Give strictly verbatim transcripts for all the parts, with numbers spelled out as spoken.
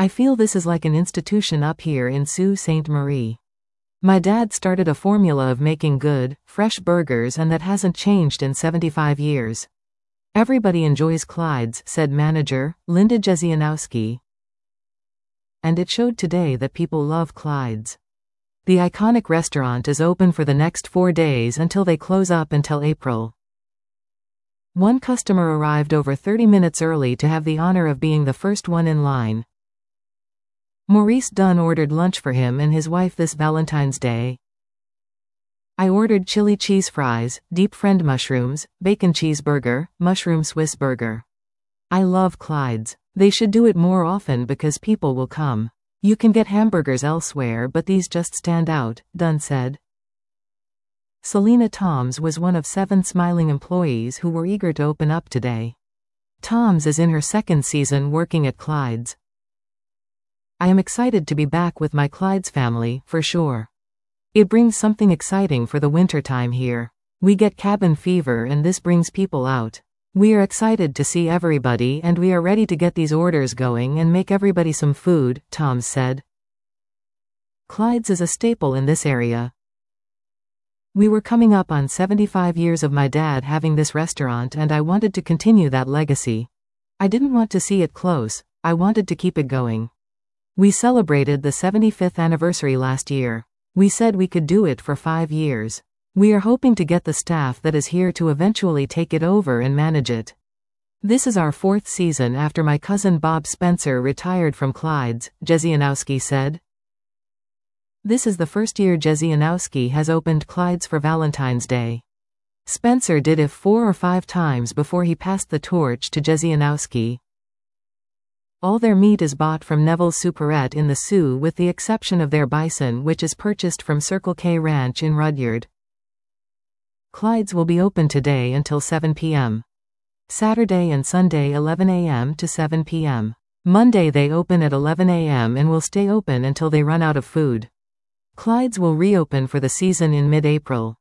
I feel this is like an institution up here in Sault Ste. Marie. My dad started a formula of making good, fresh burgers, and that hasn't changed in seventy-five years. Everybody enjoys Clyde's, said manager, Linda Jezianowski. And it showed today that people love Clyde's. The iconic restaurant is open for the next four days until they close up until April. One customer arrived over thirty minutes early to have the honor of being the first one in line. Maurice Dunn ordered lunch for him and his wife this Valentine's Day. I ordered chili cheese fries, deep fried mushrooms, bacon cheeseburger, mushroom Swiss burger. I love Clyde's. They should do it more often because people will come. You can get hamburgers elsewhere, but these just stand out, Dunn said. Selena Toms was one of seven smiling employees who were eager to open up today. Toms is in her second season working at Clyde's. I am excited to be back with my Clyde's family, for sure. It brings something exciting for the winter time here. We get cabin fever and this brings people out. We are excited to see everybody and we are ready to get these orders going and make everybody some food, Toms said. Clyde's is a staple in this area. We were coming up on seventy-five years of my dad having this restaurant and I wanted to continue that legacy. I didn't want to see it close, I wanted to keep it going. We celebrated the seventy-fifth anniversary last year. We said we could do it for five years. We are hoping to get the staff that is here to eventually take it over and manage it. This is our fourth season after my cousin Bob Spencer retired from Clyde's, Jezianowski said. This is the first year Jezianowski has opened Clyde's for Valentine's Day. Spencer did it four or five times before he passed the torch to Jezianowski. All their meat is bought from Neville's Superette in the Sioux with the exception of their bison which is purchased from Circle K Ranch in Rudyard. Clyde's will be open today until seven p m Saturday and Sunday eleven a m to seven p m Monday they open at eleven a m and will stay open until they run out of food. Clyde's will reopen for the season in mid-April.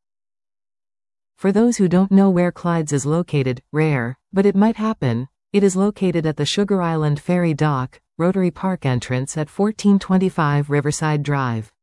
For those who don't know where Clyde's is located, rare, but it might happen, it is located at the Sugar Island Ferry Dock, Rotary Park entrance at fourteen twenty-five Riverside Drive.